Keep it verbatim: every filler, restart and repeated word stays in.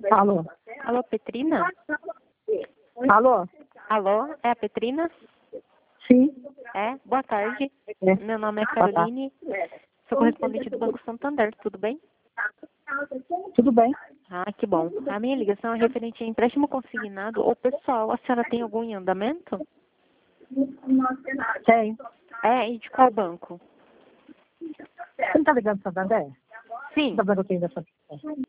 Alô? Alô, Petrina? Alô? Alô, é a Petrina? Sim. É, boa tarde. É. Meu nome é Boa Caroline, sou correspondente do Banco Santander, tudo bem? Tudo bem? Ah, que bom. A minha ligação é referente a empréstimo consignado ou pessoal. A senhora tem algum em andamento? Tem. É, e de qual banco? Você não tá ligando do Santander? Sim. Tá vendo quem da Santander?